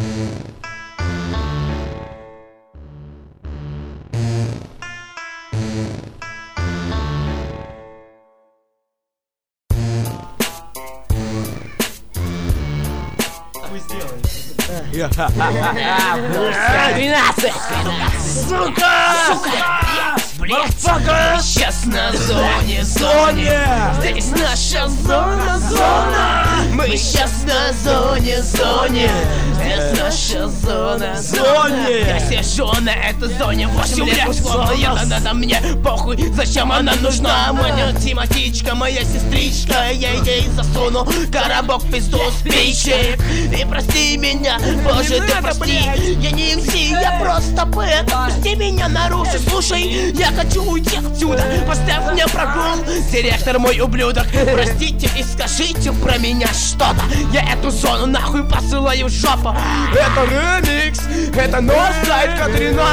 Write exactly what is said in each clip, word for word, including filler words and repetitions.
двенадцать! Сука! Сука! Блять! Сейчас на зоне, зоне! Здесь наша зона, зона! Мы сейчас на зоне, зоне! Здесь наша зона, зоне! Я сижу на этой зоне восемь лет, условно, я надо мне похуй, зачем она нужна? Моя тематичка, моя сестричка, я ей засуну коробок в пизду спичек. И прости меня, боже, ты прости, я не эм си, я просто поэт. Отпусти меня наружу, слушай, я хочу уйти отсюда. Поставь мне прогул, директор мой ублюдок. Простите и скажите про меня что-то. Я эту зону нахуй посылаю в жопу. Это ремикс, это Норсайд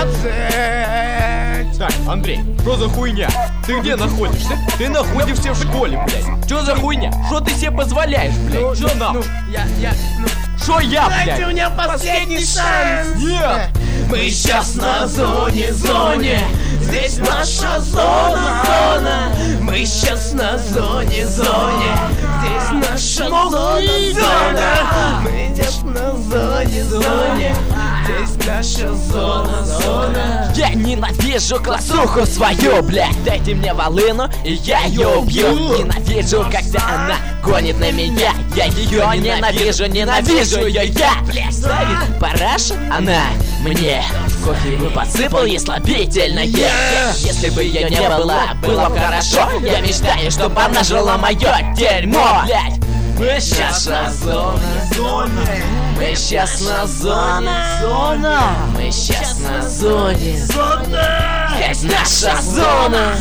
тринадцать. Так, Андрей, что за хуйня? Ты где находишься? Ты находишься в школе, блядь. Что за хуйня? Что ты себе позволяешь, блядь? Что нам? Ну, я, я, ну... Что я, блядь? Дайте мне последний шанс! Нет! Мы сейчас на зоне, зоне! Здесь наша зона, зона! Мы сейчас на зоне, зоне! Здесь наша зона, зона! Мы здесь на зоне, зоне! Здесь наша зона, зона! Я ненавижу классуху свою, блядь. Дайте мне волыну, и я ее убью. Ненавижу, когда она гонит на меня. Я ее ненавижу, ненавижу ее я. Блядь, ставит парашу она мне. Кофе бы подсыпал ей слабительное. Если бы ее не было, было бы хорошо. Я мечтаю, чтобы она жрала мое дерьмо, блядь. Мы сейчас на зоне, зоне. Мы сейчас на зоне, зона. Мы сейчас на зоне, зона. Здесь наша зона.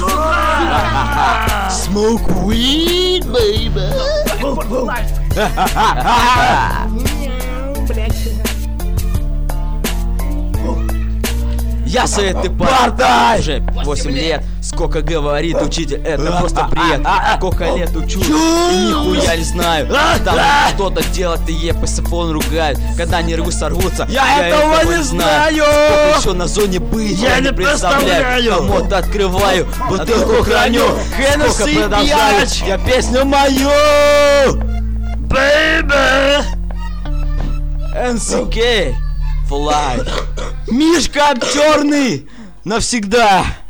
Smoke weed, baby. Я с этой партой уже восемь лет. Сколько говорит учитель, это просто бред. Сколько лет учусь и нихуя не знаю. Там что-то делать и е по сафону ругают. Когда нервы сорвутся, я этого не знаю. Сколько еще на зоне быть, я не представляю. Кому-то открываю, бутылку храню. Сколько продолжаю, я песню мою. Baby. эн си кей Fly. Мишка черный навсегда.